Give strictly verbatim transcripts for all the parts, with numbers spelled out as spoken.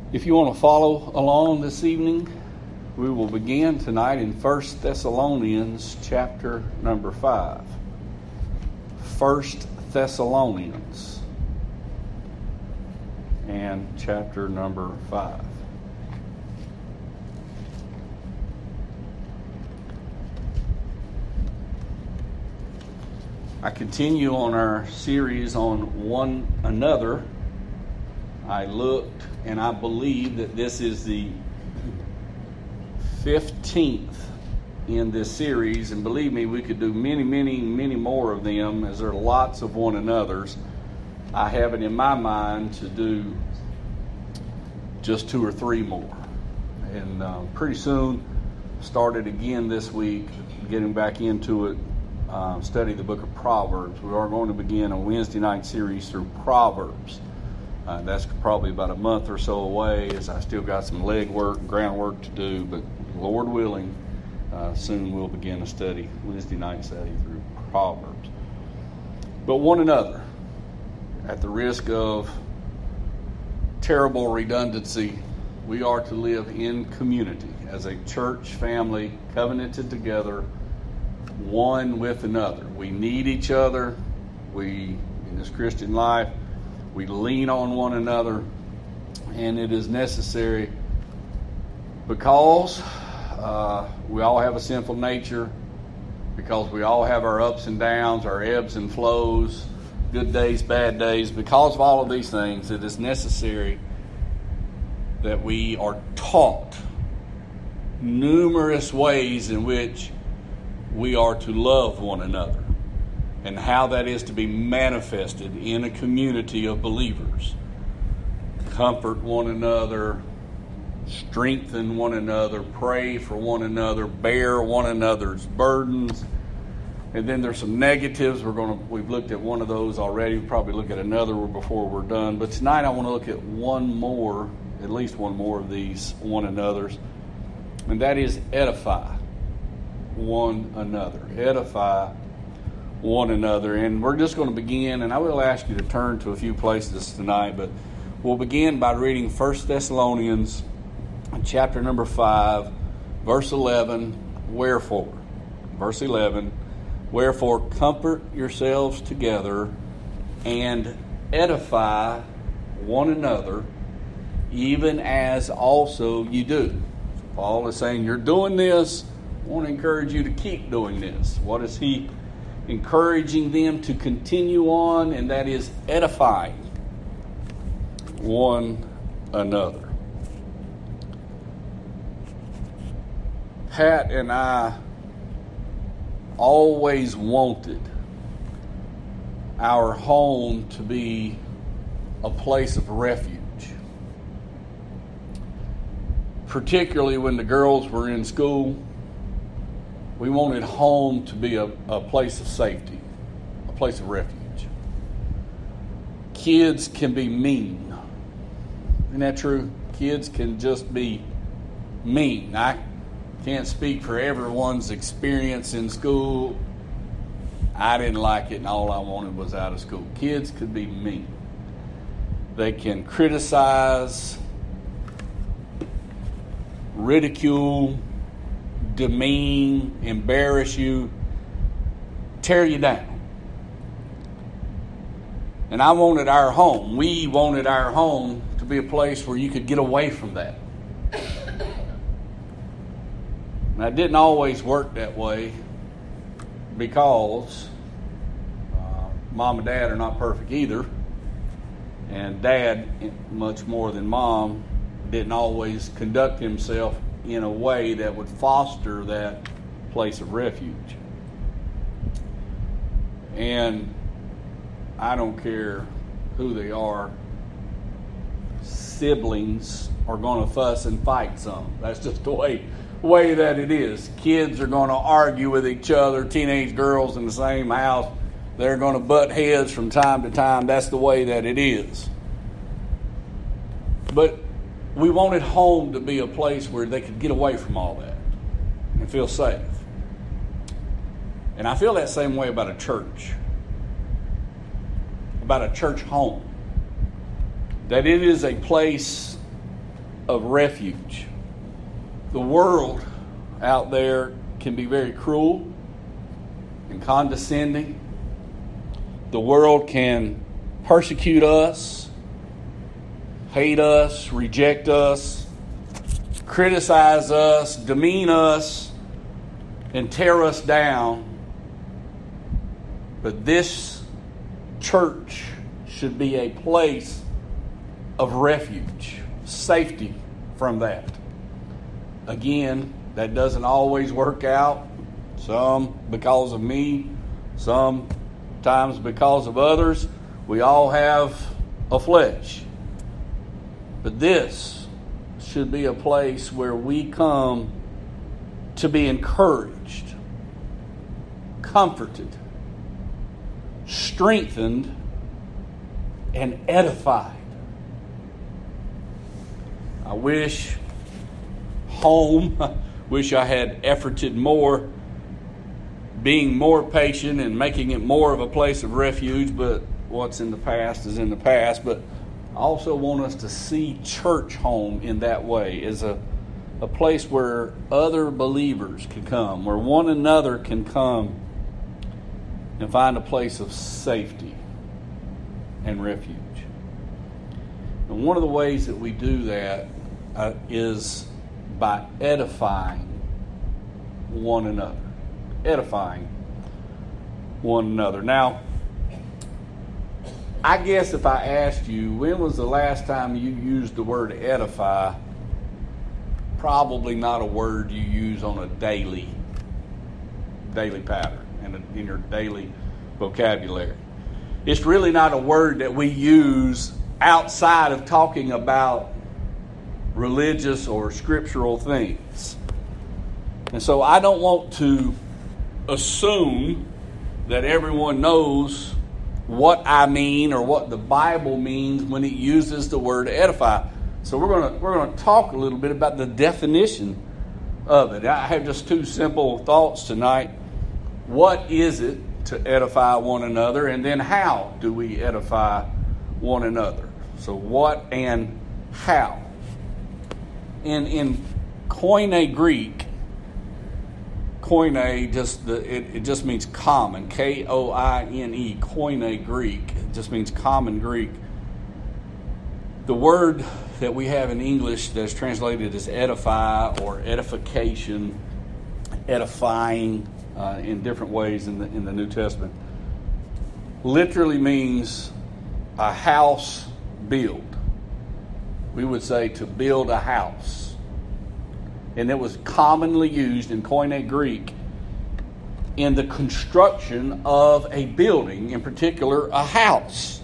If you want to follow along this evening, we will begin tonight in First Thessalonians chapter number five. First Thessalonians and chapter number five. I continue on our series on one another. I looked and I believe that this is the fifteenth in this series, and believe me, we could do many, many, many more of them, as there are lots of one another's. I have it in my mind to do just two or three more, and uh, pretty soon started again this week, getting back into it, uh, study the book of Proverbs. We are going to begin a Wednesday night series through Proverbs. Uh, that's probably about a month or so away, as I still got some leg work and groundwork to do, but Lord willing, uh, soon we'll begin a study, Wednesday night study through Proverbs. But one another, at the risk of terrible redundancy, we are to live in community as a church family, covenanted together, one with another. We need each other. We, in this Christian life, we lean on one another, and it is necessary because uh, we all have a sinful nature, because we all have our ups and downs, our ebbs and flows, good days, bad days. Because of all of these things, it is necessary that we are taught numerous ways in which we are to love one another, and how that is to be manifested in a community of believers. Comfort one another, strengthen one another, pray for one another, bear one another's burdens. And then there's some negatives. We're going to, we've looked at one of those already. We'll probably look at another before we're done. But tonight I want to look at one more, at least one more of these one another's. And that is edify one another. Edify one another. And we're just going to begin, and I will ask you to turn to a few places tonight, but we'll begin by reading First Thessalonians chapter number five, verse eleven. Wherefore, verse eleven, wherefore comfort yourselves together and edify one another, even as also you do. So Paul is saying, you're doing this. I want to encourage you to keep doing this. What is he encouraging them to continue on? And that is edifying one another. Pat and I always wanted our home to be a place of refuge, particularly when the girls were in school. We wanted home to be a, a place of safety, a place of refuge. Kids can be mean. Isn't that true? Kids can just be mean. I can't speak for everyone's experience in school. I didn't like it, and all I wanted was out of school. Kids could be mean. They can criticize, ridicule, demean, embarrass you, tear you down. And I wanted our home, we wanted our home to be a place where you could get away from that. Now, it didn't always work that way, because uh, mom and dad are not perfect either. And dad, much more than mom, didn't always conduct himself in a way that would foster that place of refuge. And I don't care who they are, siblings are going to fuss and fight some. That's just the way, way that it is. Kids are going to argue with each other. Teenage girls in the same house, they're going to butt heads from time to time. That's the way that it is. But we wanted home to be a place where they could get away from all that and feel safe. And I feel that same way about a church, about a church home. That it is a place of refuge. The world out there can be very cruel and condescending. The world can persecute us, hate us, reject us, criticize us, demean us, and tear us down. But this church should be a place of refuge, safety from that. Again, that doesn't always work out. Some because of me, sometimes because of others. We all have a flesh. But this should be a place where we come to be encouraged, comforted, strengthened, and edified. I wish home, I wish I had efforted more, being more patient and making it more of a place of refuge, but what's in the past is in the past. But I also want us to see church home in that way, as a, a place where other believers can come, where one another can come and find a place of safety and refuge. And one of the ways that we do that uh, is by edifying one another. Edifying one another. Now, I guess if I asked you, when was the last time you used the word edify? Probably not a word you use on a daily, daily pattern, in, a, in your daily vocabulary. It's really not a word that we use outside of talking about religious or scriptural things. And so I don't want to assume that everyone knows what I mean or what the Bible means when it uses the word edify. So we're going to we're going to talk a little bit about the definition of it. I have just two simple thoughts tonight. What is it to edify one another, and then how do we edify one another? So what and how? In in Koine Greek, Koine just the it, it just means common. K O I N E. Koine Greek. It just means common Greek. The word that we have in English that's translated as edify or edification, edifying uh, in different ways in the in the New Testament, literally means a house build. We would say to build a house. And it was commonly used in Koine Greek in the construction of a building, in particular a house.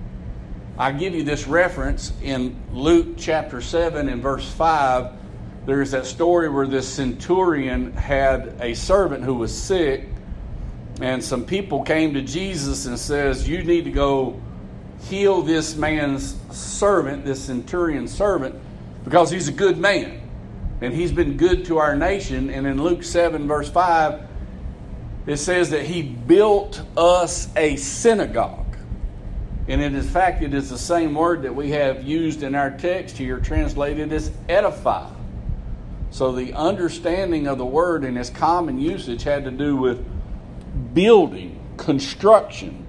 I give you this reference in Luke chapter seven and verse five. There's that story where this centurion had a servant who was sick, and some people came to Jesus and says, you need to go heal this man's servant, this centurion servant, because he's a good man. And he's been good to our nation. And in Luke seven verse five, it says that he built us a synagogue. And in fact, it is the same word that we have used in our text here, translated as edify. So the understanding of the word in its common usage had to do with building, construction.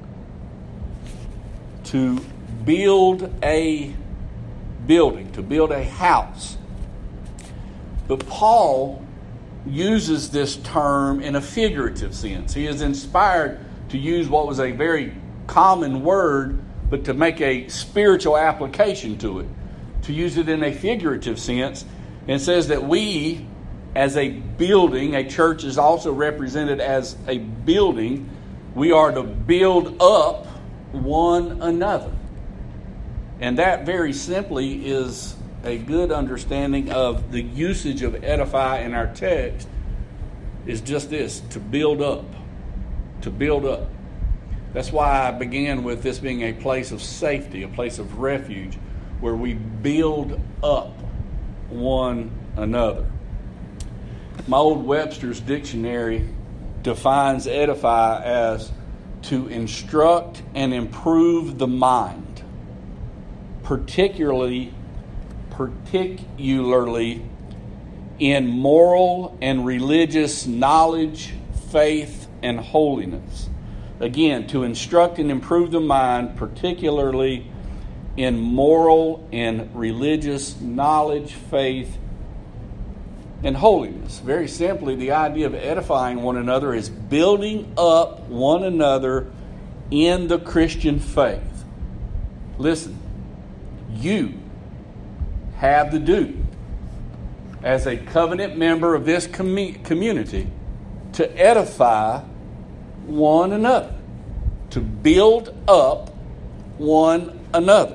To build a building, to build a house. But Paul uses this term in a figurative sense. He is inspired to use what was a very common word, but to make a spiritual application to it, to use it in a figurative sense, and says that we, as a building, a church is also represented as a building, we are to build up one another. And that very simply is a good understanding of the usage of edify in our text, is just this, to build up. To build up. That's why I began with this being a place of safety, a place of refuge, where we build up one another. My old Webster's dictionary defines edify as to instruct and improve the mind, particularly particularly in moral and religious knowledge, faith, and holiness. Again, to instruct and improve the mind, particularly in moral and religious knowledge, faith, and holiness. Very simply, the idea of edifying one another is building up one another in the Christian faith. Listen, you have the duty as a covenant member of this com- community to edify one another, to build up one another.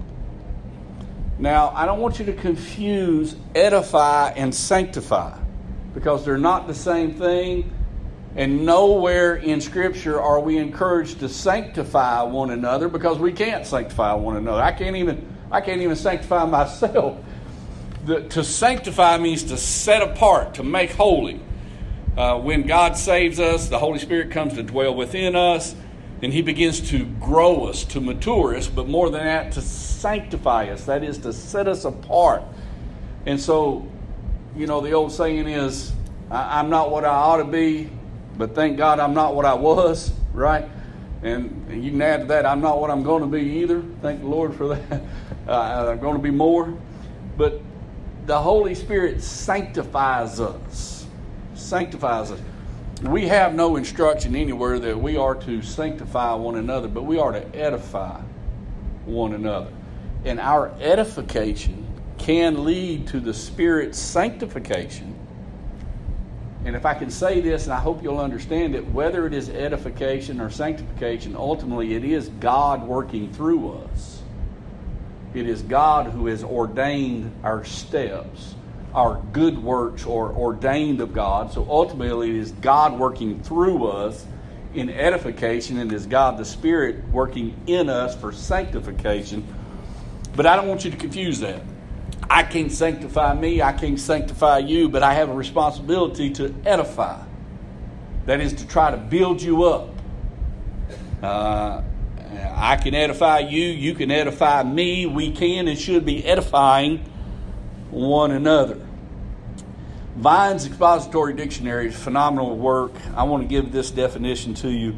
Now, I don't want you to confuse edify and sanctify, because they're not the same thing, and nowhere in Scripture are we encouraged to sanctify one another, because we can't sanctify one another. I can't even I can't even sanctify myself. The, to sanctify means to set apart, to make holy. Uh, when God saves us, the Holy Spirit comes to dwell within us, and He begins to grow us, to mature us, but more than that, to sanctify us. That is, to set us apart. And so, you know, the old saying is, I, I'm not what I ought to be, but thank God I'm not what I was, right? And, and you can add to that, I'm not what I'm going to be either. Thank the Lord for that. Uh, I'm going to be more. But the Holy Spirit sanctifies us. Sanctifies us. We have no instruction anywhere that we are to sanctify one another, but we are to edify one another. And our edification can lead to the Spirit's sanctification. And if I can say this, and I hope you'll understand it, whether it is edification or sanctification, ultimately it is God working through us. It is God who has ordained our steps. Our good works are ordained of God. So ultimately it is God working through us in edification, and it is God the Spirit working in us for sanctification. But I don't want you to confuse that. I can't sanctify me, I can't sanctify you, but I have a responsibility to edify. That is to try to build you up. Uh, I can edify you, you can edify me, we can and should be edifying one another. Vine's Expository Dictionary is phenomenal work. I want to give this definition to you.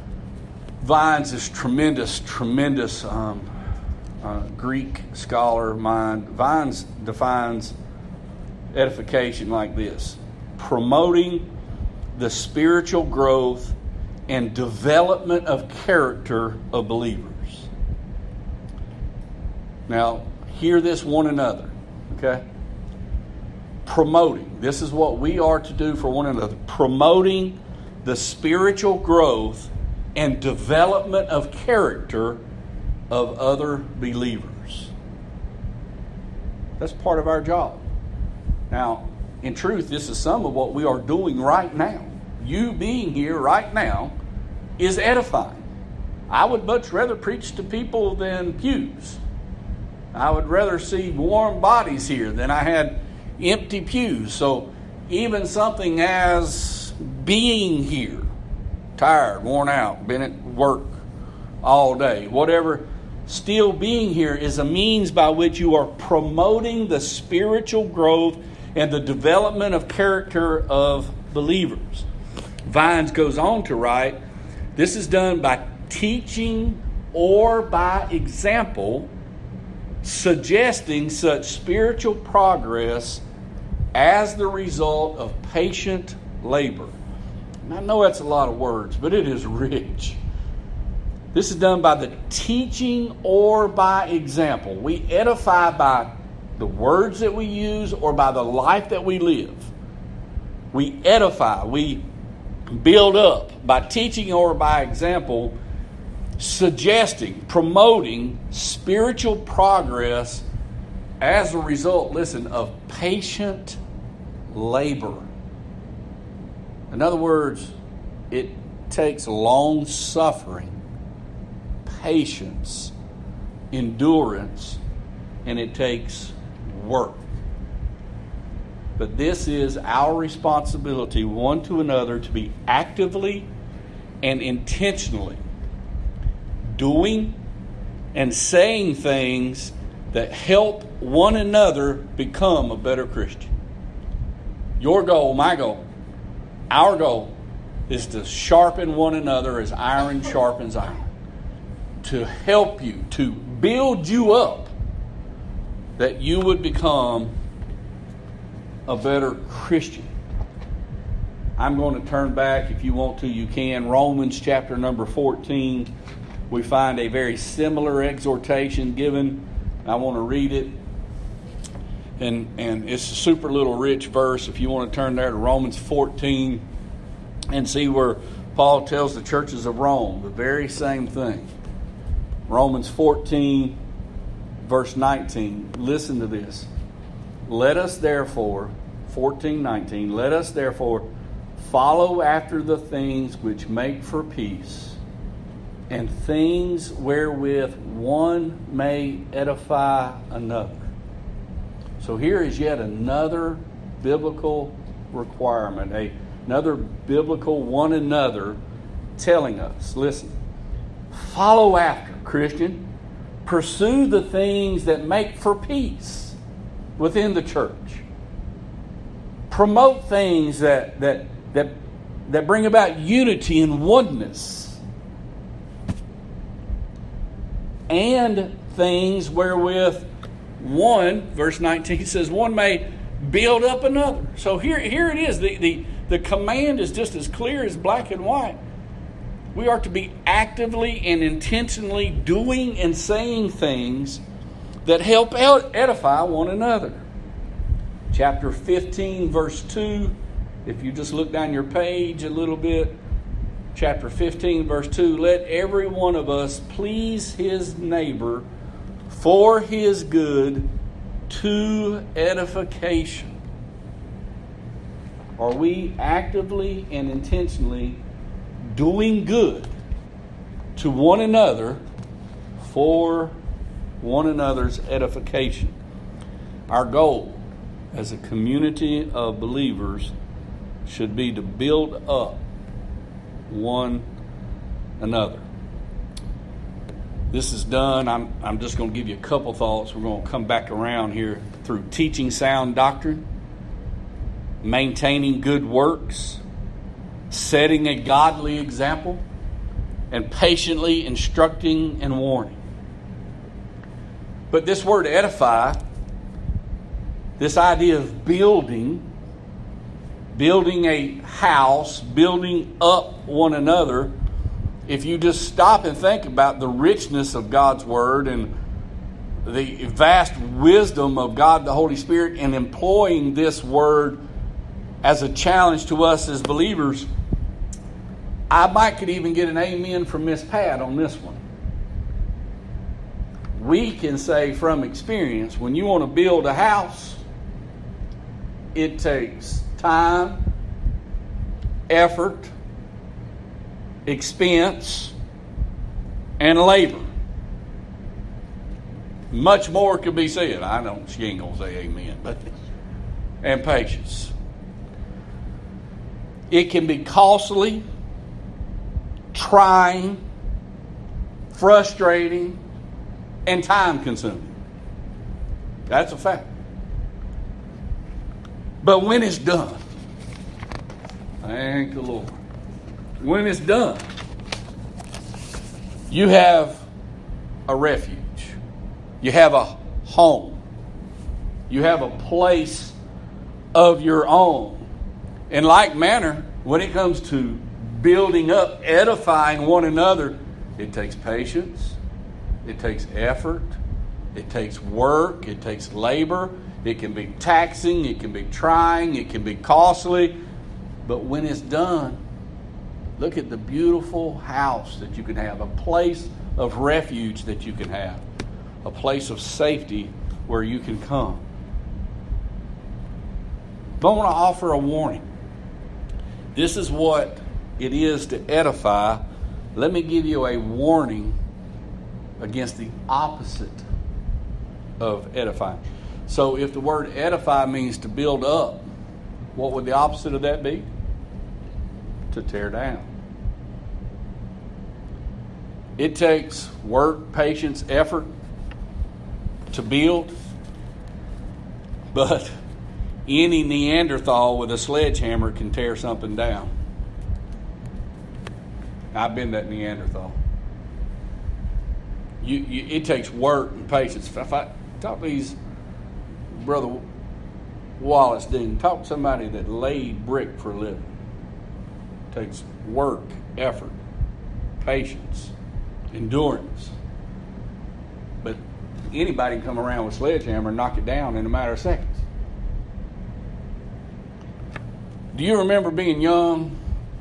Vine's is tremendous, tremendous um, uh, Greek scholar of mine. Vine's defines edification like this: promoting the spiritual growth and development of character of believers. Now, hear this one another, okay? Promoting. This is what we are to do for one another. Promoting the spiritual growth and development of character of other believers. That's part of our job. Now, in truth, this is some of what we are doing right now. You being here right now is edifying. I would much rather preach to people than pews. I would rather see warm bodies here than I had empty pews. So even something as being here, tired, worn out, been at work all day, whatever, still being here is a means by which you are promoting the spiritual growth and the development of character of believers. Vines goes on to write, this is done by teaching or by example, suggesting such spiritual progress as the result of patient labor. And I know that's a lot of words, but it is rich. This is done by the teaching or by example. We edify by the words that we use or by the life that we live. We edify, we build up by teaching or by example, suggesting, promoting spiritual progress as a result, listen, of patient labor. In other words, it takes long suffering, patience, endurance, and it takes work. But this is our responsibility, one to another, to be actively and intentionally doing and saying things that help one another become a better Christian. Your goal, my goal, our goal is to sharpen one another as iron sharpens iron. To help you, to build you up, that you would become a better Christian. I'm going to turn back, if you want to, you can. Romans chapter number fourteen. We find a very similar exhortation given. I want to read it. And, and it's a super little rich verse. If you want to turn there to Romans fourteen and see where Paul tells the churches of Rome the very same thing. Romans fourteen, verse nineteen. Listen to this. Let us therefore, fourteen nineteen, let us therefore follow after the things which make for peace, and things wherewith one may edify another. So here is yet another biblical requirement, a, another biblical one another telling us, listen, follow after, Christian. Pursue the things that make for peace within the church. Promote things that that that that bring about unity and oneness. And things wherewith one, verse nineteen says, one may build up another. So here, here it is. The, the, the command is just as clear as black and white. We are to be actively and intentionally doing and saying things that help edify one another. Chapter fifteen, verse two. If you just look down your page a little bit. Chapter fifteen, verse two. Let every one of us please his neighbor for his good to edification. Are we actively and intentionally doing good to one another for one another's edification? Our goal as a community of believers should be to build up one another. This is done. I'm, I'm just going to give you a couple thoughts. We're going to come back around here through teaching sound doctrine, maintaining good works, setting a godly example, and patiently instructing and warning. But this word edify, this idea of building, building a house, building up one another, if you just stop and think about the richness of God's Word and the vast wisdom of God the Holy Spirit in employing this Word as a challenge to us as believers, I might could even get an amen from Miss Pat on this one. We can say from experience, when you want to build a house, it takes time, effort, expense, and labor. Much more could be said. I know she ain't going to say amen, but and patience. It can be costly, trying, frustrating, and time consuming. That's a fact. But when it's done, thank the Lord. When it's done, you have a refuge. You have a home. You have a place of your own. In like manner, when it comes to building up, edifying one another, it takes patience, it takes effort, it takes work, it takes labor. It can be taxing, it can be trying, it can be costly. But when it's done, look at the beautiful house that you can have, a place of refuge that you can have, a place of safety where you can come. But I want to offer a warning. This is what it is to edify. Let me give you a warning against the opposite of edifying. So if the word edify means to build up, what would the opposite of that be? To tear down. It takes work, patience, effort, to build, but any Neanderthal with a sledgehammer can tear something down. I've been that Neanderthal. You, you, it takes work and patience. If I talk to these, Brother Wallace Dean, talk to somebody that laid brick for a living. It takes work, effort, patience, endurance. But anybody can come around with a sledgehammer and knock it down in a matter of seconds. Do you remember being young?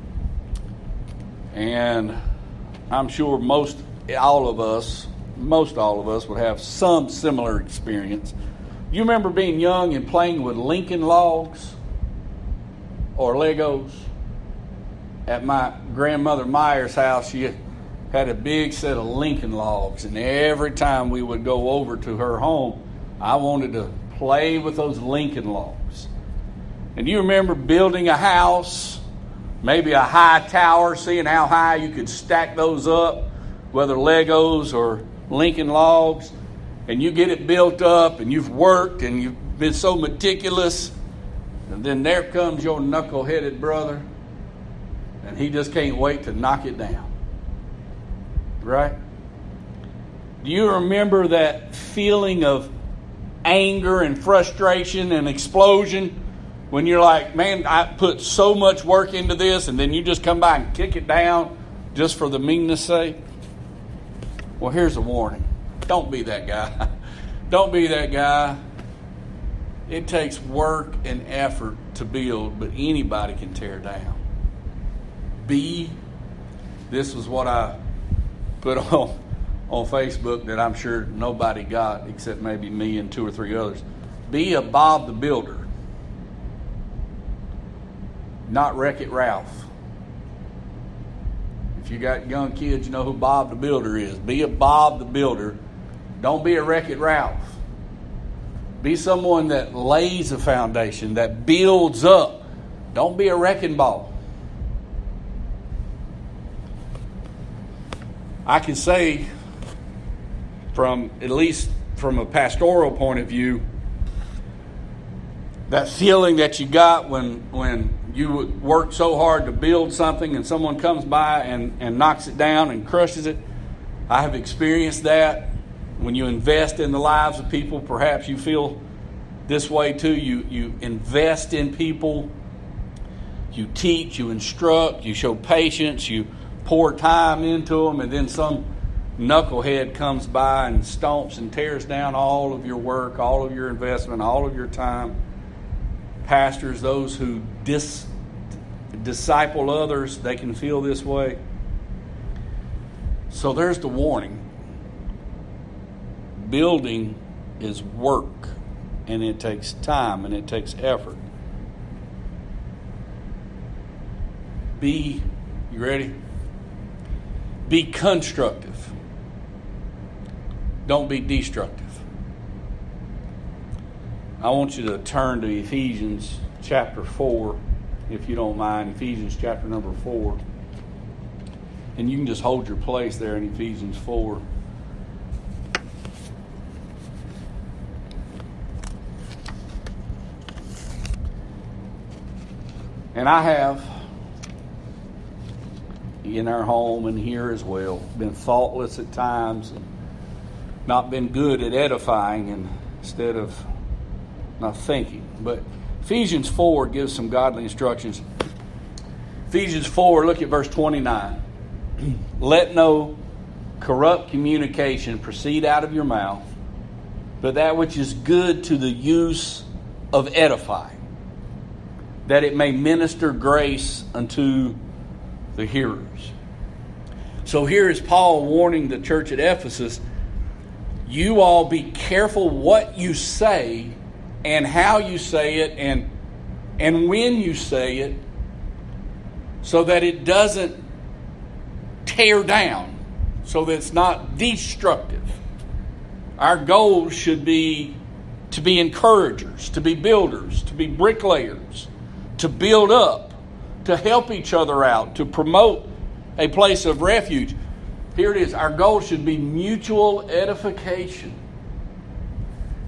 And I'm sure most all of us, most all of us would have some similar experience. Do you remember being young and playing with Lincoln Logs or Legos? At my grandmother Meyer's house, she had a big set of Lincoln Logs, and every time we would go over to her home, I wanted to play with those Lincoln Logs. And you remember building a house, maybe a high tower, seeing how high you could stack those up, whether Legos or Lincoln Logs, and you get it built up, and you've worked, and you've been so meticulous, and then there comes your knuckle-headed brother, and he just can't wait to knock it down. Right? Do you remember that feeling of anger and frustration and explosion when you're like, man, I put so much work into this, and then you just come by and kick it down just for the meanness' sake? Well, here's a warning. Don't be that guy. Don't be that guy. It takes work and effort to build, but anybody can tear down. Be, this was what I put on, on Facebook that I'm sure nobody got except maybe me and two or three others. Be a Bob the Builder, not Wreck-It Ralph. If you got young kids, you know who Bob the Builder is. Be a Bob the Builder. Don't be a Wreck-It Ralph. Be someone that lays a foundation, that builds up. Don't be a wrecking ball. I can say, from at least from a pastoral point of view, that feeling that you got when when you work so hard to build something and someone comes by and, and knocks it down and crushes it. I have experienced that. When you invest in the lives of people, perhaps you feel this way too. You, you invest in people. You teach, you instruct, you show patience, you pour time into them, and then some knucklehead comes by and stomps and tears down all of your work, all of your investment, all of your time. Pastors, those who dis, disciple others, they can feel this way. So there's the warning. Building is work, and it takes time, and it takes effort. Be, you ready? Be constructive. Don't be destructive. I want you to turn to Ephesians chapter four, if you don't mind. Ephesians chapter number four. And you can just hold your place there in Ephesians four. And I have, in our home and here as well, been thoughtless at times and not been good at edifying and instead of not thinking. But Ephesians four gives some godly instructions. Ephesians four, look at verse twenty-nine. Let no corrupt communication proceed out of your mouth, but that which is good to the use of edifying, that it may minister grace unto the hearers. So here is Paul warning the church at Ephesus, you all be careful what you say and how you say it and, and when you say it, so that it doesn't tear down, so that it's not destructive. Our goal should be to be encouragers, to be builders, to be bricklayers, to build up, to help each other out, to promote a place of refuge. Here it is. Our goal should be mutual edification.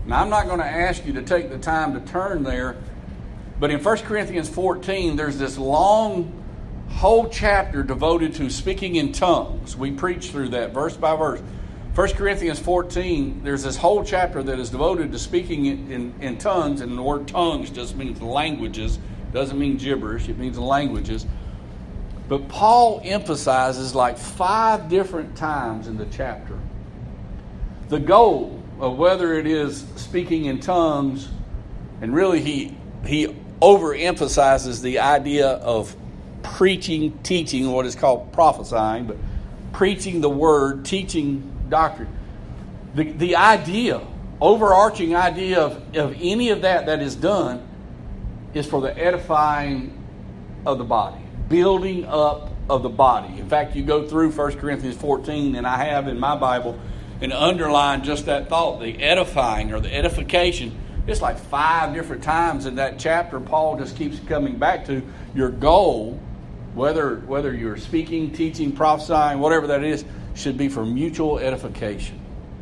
Now, I'm not going to ask you to take the time to turn there, but in First Corinthians fourteen, there's this long whole chapter devoted to speaking in tongues. We preach through that verse by verse. First Corinthians fourteen, there's this whole chapter that is devoted to speaking in, in, in tongues, and the word tongues just means languages. It doesn't mean gibberish, it means languages. But Paul emphasizes like five different times in the chapter the goal of whether it is speaking in tongues, and really he he overemphasizes the idea of preaching, teaching, what is called prophesying, but preaching the word, teaching doctrine. The, the idea, overarching idea of, of any of that that is done is for the edifying of the body, building up of the body. In fact, you go through First Corinthians fourteen, and I have in my Bible, and underline just that thought, the edifying or the edification. It's like five different times in that chapter. Paul just keeps coming back to your goal, whether whether you're speaking, teaching, prophesying, whatever that is, should be for mutual edification.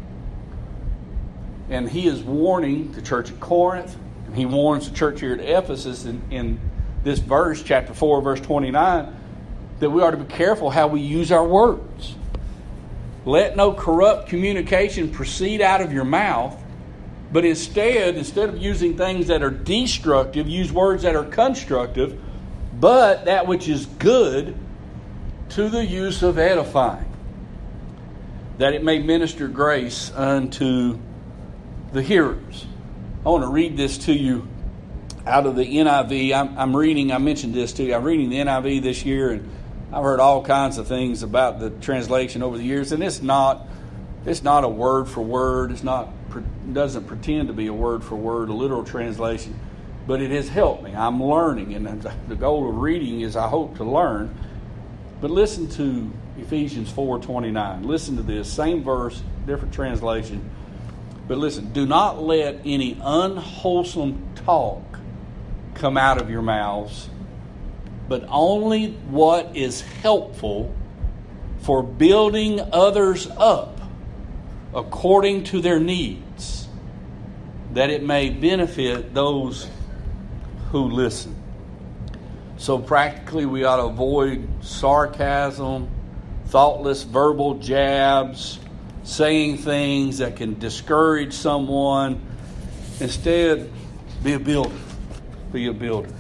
And he is warning the church at Corinth, and he warns the church here at Ephesus in, in this verse, chapter four, verse twenty-nine, that we are to be careful how we use our words. Let no corrupt communication proceed out of your mouth, but instead, instead of using things that are destructive, use words that are constructive, but that which is good to the use of edifying, that it may minister grace unto the hearers. I want to read this to you out of the N I V. I'm, I'm reading, I mentioned this to you, I'm reading the N I V this year, and I've heard all kinds of things about the translation over the years, and it's not it's not a word for word. It's not doesn't pretend to be a word for word, a literal translation, but it has helped me. I'm learning, and the goal of reading is I hope to learn. But listen to Ephesians four twenty-nine. Listen to this, same verse, different translation. But listen, do not let any unwholesome talk come out of your mouths, but only what is helpful for building others up according to their needs, that it may benefit those who listen. So practically we ought to avoid sarcasm, thoughtless verbal jabs, saying things that can discourage someone. Instead, be a builder. Be a builder.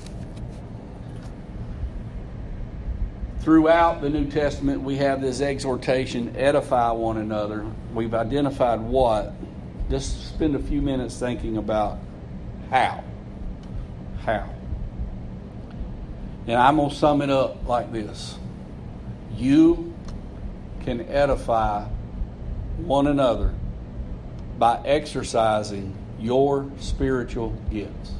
Throughout the New Testament, we have this exhortation, edify one another. We've identified what. Just spend a few minutes thinking about how. How. And I'm going to sum it up like this. You can edify one another by exercising your spiritual gifts.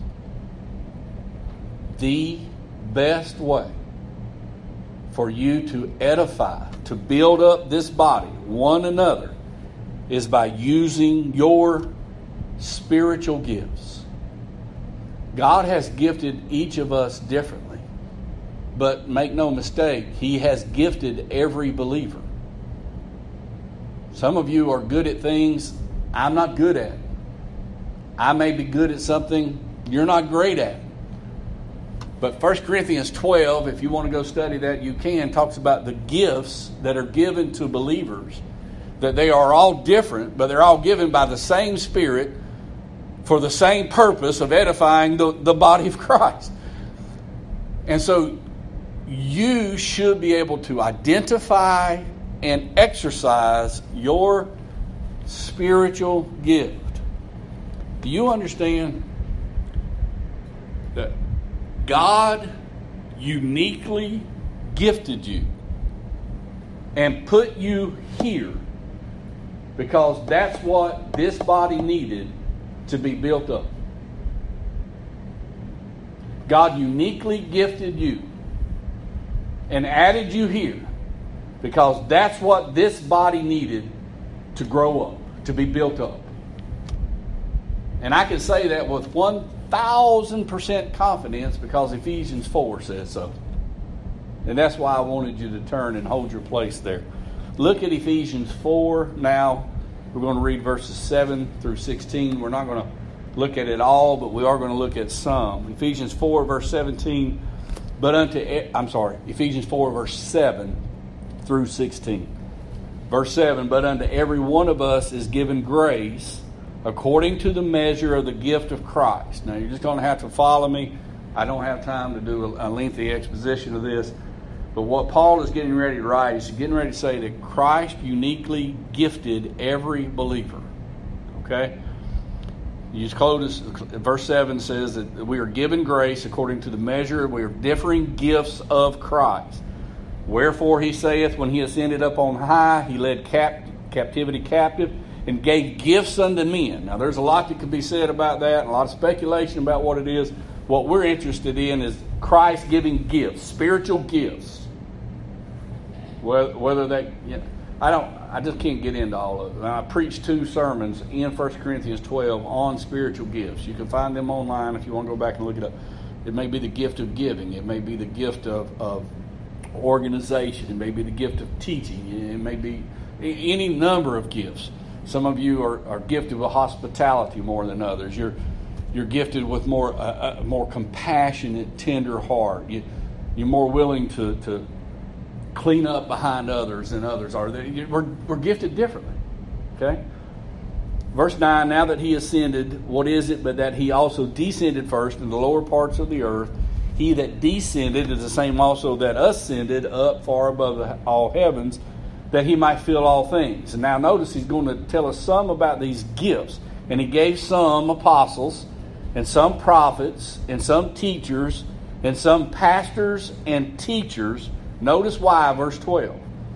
The best way for you to edify, to build up this body, one another, is by using your spiritual gifts. God has gifted each of us differently. But make no mistake, He has gifted every believer. Some of you are good at things I'm not good at. I may be good at something you're not great at. But First Corinthians twelve, if you want to go study that, you can, talks about the gifts that are given to believers. That they are all different, but they're all given by the same Spirit for the same purpose of edifying the, the body of Christ. And so you should be able to identify and exercise your spiritual gift. Do you understand that God uniquely gifted you and put you here because that's what this body needed to be built up? God uniquely gifted you and added you here because that's what this body needed to grow up, to be built up. And I can say that with one thousand percent confidence because Ephesians four says so. And that's why I wanted you to turn and hold your place there. Look at Ephesians four now We're going to read verses seven through sixteen. We're not going to look at it all, but we are going to look at some. Ephesians four, verse seventeen. But unto, I'm sorry, Ephesians four, verse seven through sixteen. Verse seven, but unto every one of us is given grace according to the measure of the gift of Christ. Now, you're just going to have to follow me. I don't have time to do a lengthy exposition of this. But what Paul is getting ready to write is getting ready to say that Christ uniquely gifted every believer. Okay? You just close, verse seven says that we are given grace according to the measure, we are differing gifts of Christ. Wherefore he saith, when he ascended up on high, he led cap- captivity captive and gave gifts unto men. Now there's a lot that could be said about that, and a lot of speculation about what it is. What we're interested in is Christ giving gifts, spiritual gifts. Whether, whether they, you know, I don't, I just can't get into all of it. I preached two sermons in First Corinthians twelve on spiritual gifts. You can find them online if you want to go back and look it up. It may be the gift of giving. It may be the gift of, of organization. It may be the gift of teaching. It may be any number of gifts. Some of you are, are gifted with hospitality more than others. You're you're gifted with more uh, a more compassionate, tender heart. You, you're more willing to, to clean up behind others than others are. We're, we're gifted differently. Okay? Verse nine, now that he ascended, what is it but that he also descended first in the lower parts of the earth? He that descended is the same also that ascended up far above the, all heavens, that he might fill all things. And now notice he's going to tell us some about these gifts. And he gave some apostles, and some prophets, and some teachers, and some pastors and teachers. Notice why, verse twelve.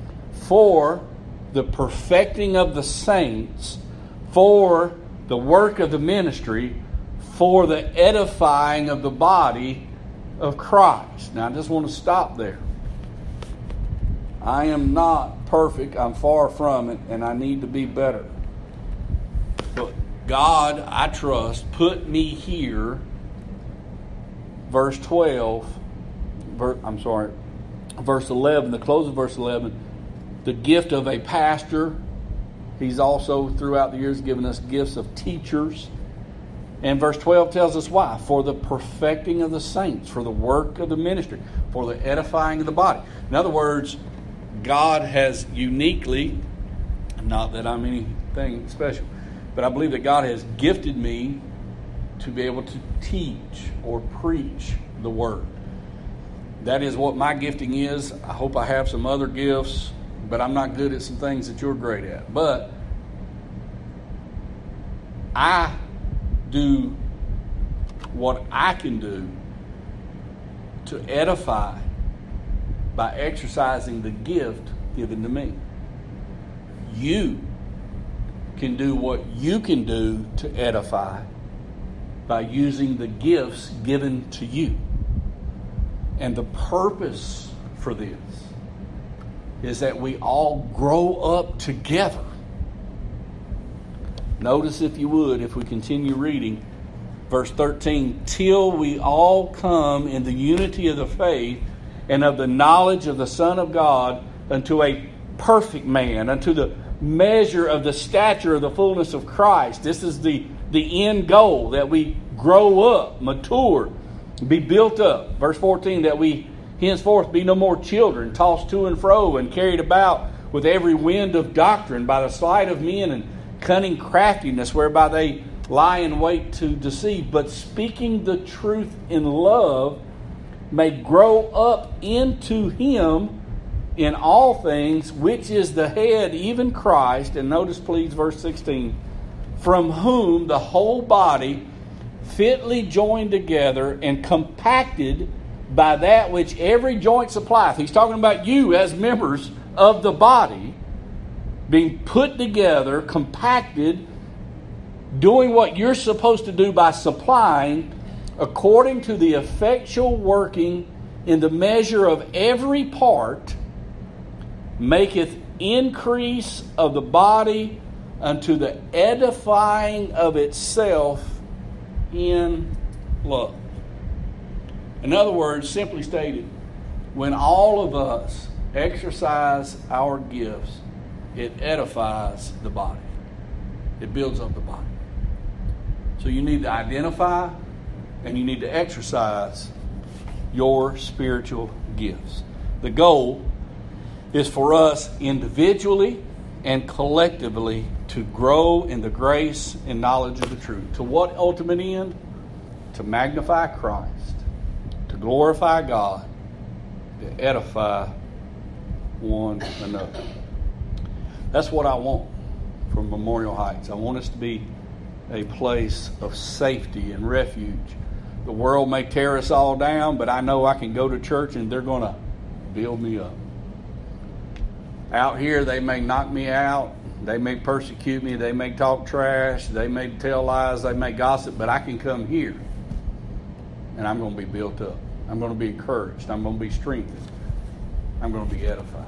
For the perfecting of the saints, for the work of the ministry, for the edifying of the body of Christ. Now I just want to stop there. I am not perfect. I'm far from it, and I need to be better. But God, I trust, put me here, verse twelve, ver, I'm sorry, verse eleven, the close of verse eleven, the gift of a pastor. He's also, throughout the years, given us gifts of teachers. And verse twelve tells us why. For the perfecting of the saints, for the work of the ministry, for the edifying of the body. In other words, God has uniquely, not that I'm anything special, but I believe that God has gifted me to be able to teach or preach the Word. That is what my gifting is. I hope I have some other gifts, but I'm not good at some things that you're great at. But I do what I can do to edify by exercising the gift given to me. You can do what you can do to edify by using the gifts given to you. And the purpose for this is that we all grow up together. Notice, if you would, if we continue reading, verse thirteen, till we all come in the unity of the faith and of the knowledge of the Son of God unto a perfect man, unto the measure of the stature of the fullness of Christ. This is the, the end goal, that we grow up, mature, be built up. Verse fourteen, that we henceforth be no more children, tossed to and fro and carried about with every wind of doctrine by the sleight of men and cunning craftiness, whereby they lie in wait to deceive, but speaking the truth in love may grow up into him in all things, which is the head, even Christ. And notice, please, verse sixteen, from whom the whole body, fitly joined together and compacted by that which every joint supplieth. He's talking about you as members of the body, being put together, compacted, doing what you're supposed to do by supplying, according to the effectual working in the measure of every part, maketh increase of the body unto the edifying of itself in love. In other words, simply stated, when all of us exercise our gifts, it edifies the body. It builds up the body. So you need to identify and you need to exercise your spiritual gifts. The goal is for us individually and collectively to grow in the grace and knowledge of the truth. To what ultimate end? To magnify Christ, to glorify God, to edify one another. That's what I want from Memorial Heights. I want us to be a place of safety and refuge. The world may tear us all down, but I know I can go to church and they're going to build me up. Out here, they may knock me out. They may persecute me. They may talk trash. They may tell lies. They may gossip. But I can come here, and I'm going to be built up. I'm going to be encouraged. I'm going to be strengthened. I'm going to be edified.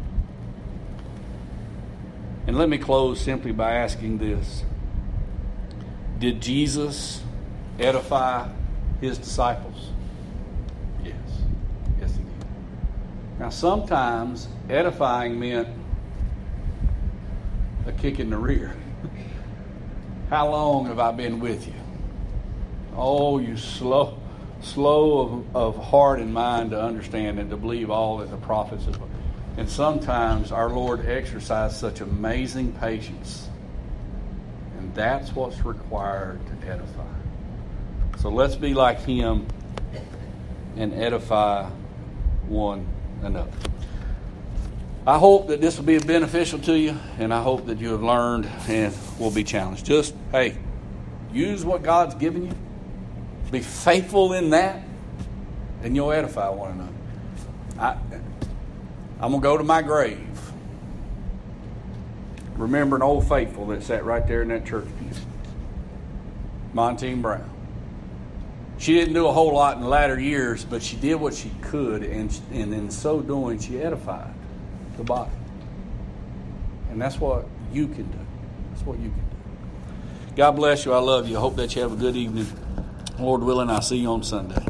And let me close simply by asking this. Did Jesus edify his disciples? Yes. Yes, he did. Now, sometimes edifying meant a kick in the rear. How long have I been with you? Oh, you slow, slow of, of heart and mind to understand and to believe all that the prophets have. And sometimes our Lord exercised such amazing patience. And that's what's required to edify. So let's be like him and edify one another. I hope that this will be beneficial to you, and I hope that you have learned and will be challenged. Just, hey, use what God's given you. Be faithful in that, and you'll edify one another. I, I'm going to go to my grave remembering Old Faithful that sat right there in that church pew. Montine Brown. She didn't do a whole lot in the latter years, but she did what she could, and, and in so doing, she edified the body. And that's what you can do. That's what you can do. God bless you. I love you. I hope that you have a good evening. Lord willing, I'll see you on Sunday.